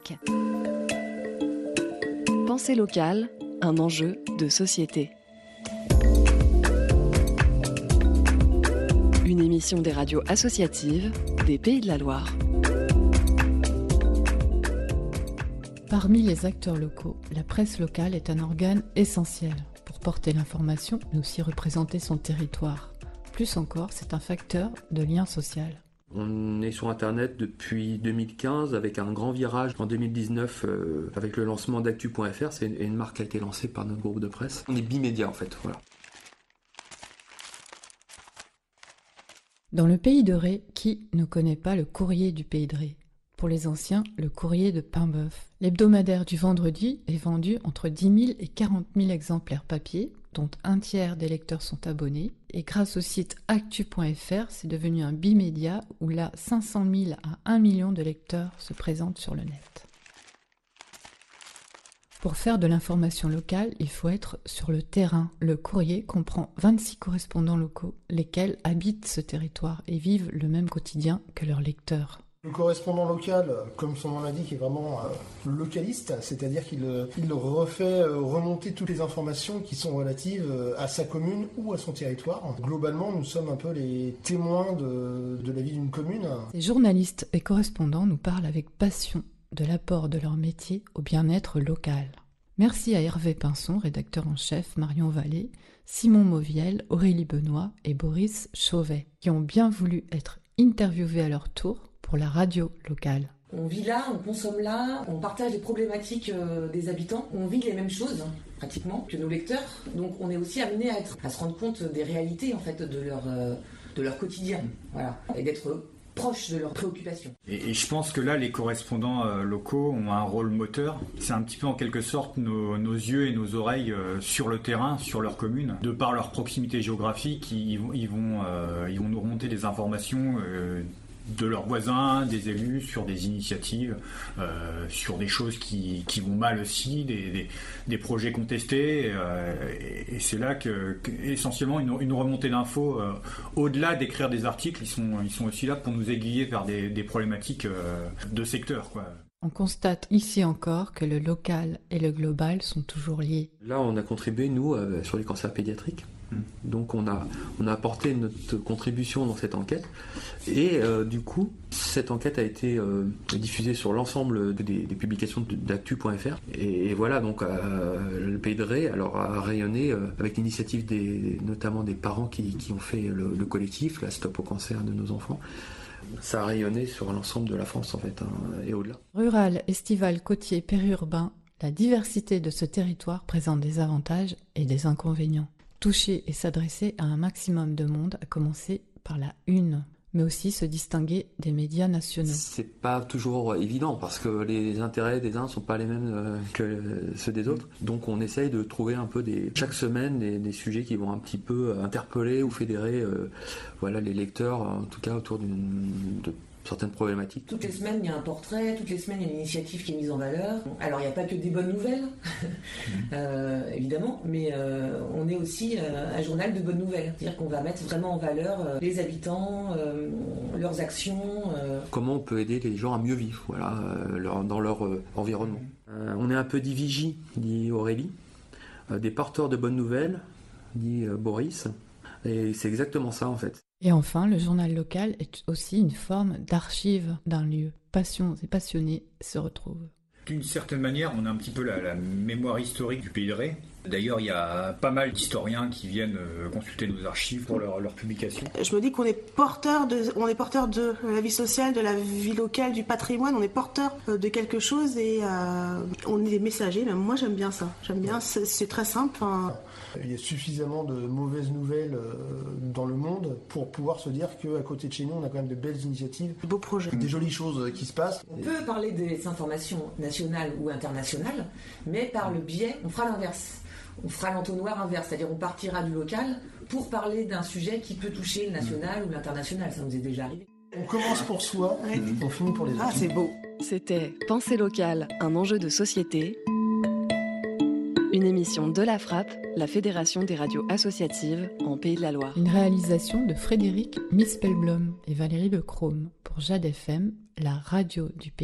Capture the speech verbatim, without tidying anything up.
Québec. Pensée locale, un enjeu de société. Une émission des radios associatives des Pays de la Loire. Parmi les acteurs locaux, la presse locale est un organe essentiel pour porter l'information, mais aussi représenter son territoire. Plus encore, c'est un facteur de lien social. On est sur Internet depuis deux mille quinze avec un grand virage en deux mille dix-neuf euh, avec le lancement d'actu point f r. C'est une, une marque qui a été lancée par notre groupe de presse. On est bimédia en fait, voilà. Dans le pays de Ré, qui ne connaît pas le courrier du pays de Ré ? Pour les anciens, le courrier de Paimboeuf. L'hebdomadaire du vendredi est vendu entre dix mille et quarante mille exemplaires papier, dont un tiers des lecteurs sont abonnés. Et grâce au site actu point f r, c'est devenu un bimédia où là, cinq cent mille à un million de lecteurs se présentent sur le net. Pour faire de l'information locale, il faut être sur le terrain. Le courrier comprend vingt-six correspondants locaux, lesquels habitent ce territoire et vivent le même quotidien que leurs lecteurs. Le correspondant local, comme son nom l'indique, est vraiment euh, localiste, c'est-à-dire qu'il euh, il refait euh, remonter toutes les informations qui sont relatives euh, à sa commune ou à son territoire. Globalement, nous sommes un peu les témoins de, de la vie d'une commune. Ces journalistes et correspondants nous parlent avec passion de l'apport de leur métier au bien-être local. Merci à Hervé Pinson, rédacteur en chef, Marion Vallée, Simon Mauviel, Aurélie Benoît et Boris Chauvet, qui ont bien voulu être interviewés à leur tour pour la radio locale. On vit là, on consomme là, on partage les problématiques euh, des habitants, on vit les mêmes choses pratiquement que nos lecteurs, donc on est aussi amené à, être, à se rendre compte des réalités en fait de leur, euh, de leur quotidien, voilà, et d'être proche de leurs préoccupations. Et, et je pense que là, les correspondants euh, locaux ont un rôle moteur. C'est un petit peu en quelque sorte nos, nos yeux et nos oreilles euh, sur le terrain, sur leur commune. De par leur proximité géographique, ils, ils, vont, euh, ils vont nous remonter des informations euh, de leurs voisins, des élus, sur des initiatives, euh, sur des choses qui, qui vont mal aussi, des, des, des projets contestés. Euh, et, et c'est là que, que essentiellement, une, une remontée d'infos, euh, au-delà d'écrire des articles, ils sont, ils sont aussi là pour nous aiguiller vers des, des problématiques euh, de secteur, quoi. On constate ici encore que le local et le global sont toujours liés. Là, on a contribué, nous, euh, sur les cancers pédiatriques. Donc on a, on a apporté notre contribution dans cette enquête et euh, du coup cette enquête a été euh, diffusée sur l'ensemble des, des publications d'actu point f r et, et voilà donc euh, le Pays de Ré alors a rayonné euh, avec l'initiative des, notamment des parents qui, qui ont fait le, le collectif, la Stop au cancer de nos enfants. Ça a rayonné sur l'ensemble de la France en fait hein, et au-delà. Rural, estival, côtier, périurbain, la diversité de ce territoire présente des avantages et des inconvénients. Toucher et s'adresser à un maximum de monde, à commencer par la une, mais aussi se distinguer des médias nationaux. C'est pas toujours évident parce que les intérêts des uns sont pas les mêmes que ceux des autres. Donc on essaye de trouver un peu des, chaque semaine des, des sujets qui vont un petit peu interpeller ou fédérer euh, voilà, les lecteurs, en tout cas autour d'une de certaines problématiques. Toutes les semaines, il y a un portrait, toutes les semaines, il y a une initiative qui est mise en valeur. Alors, il n'y a pas que des bonnes nouvelles, euh, évidemment, mais euh, on est aussi euh, un journal de bonnes nouvelles. C'est-à-dire qu'on va mettre vraiment en valeur euh, les habitants, euh, leurs actions. Euh. Comment on peut aider les gens à mieux vivre, voilà, euh, leur, dans leur euh, environnement. Euh, on est un peu des vigies, dit Aurélie, euh, des porteurs de bonnes nouvelles, dit euh, Boris, et c'est exactement ça en fait. Et enfin, le journal local est aussi une forme d'archive d'un lieu. Passions et passionnés se retrouvent. D'une certaine manière, on a un petit peu la, la mémoire historique du Pays de Ré. D'ailleurs, il y a pas mal d'historiens qui viennent consulter nos archives pour leurs leur publications. Je me dis qu'on est porteur de, on est porteur de la vie sociale, de la vie locale, du patrimoine. On est porteur de quelque chose et euh, on est des messagers. Même moi, j'aime bien ça. J'aime bien. C'est, c'est très simple. Enfin, il y a suffisamment de mauvaises nouvelles dans le monde pour pouvoir se dire qu'à côté de chez nous, on a quand même de belles initiatives, beaux projets, des jolies choses qui se passent. On peut parler des informations nationales ou internationales, mais par le biais, on fera l'inverse. On fera l'entonnoir inverse, c'est-à-dire on partira du local pour parler d'un sujet qui peut toucher le national ou l'international. Ça nous est déjà arrivé. On commence pour soi, ouais. On finit pour les autres. Ah, c'est beau. C'était Pensée locale, un enjeu de société. Une émission de la Frappe, la Fédération des radios associatives en Pays de la Loire. Une réalisation de Frédéric Mispelblom et Valérie Lecrome pour Jade F M, la radio du Pays.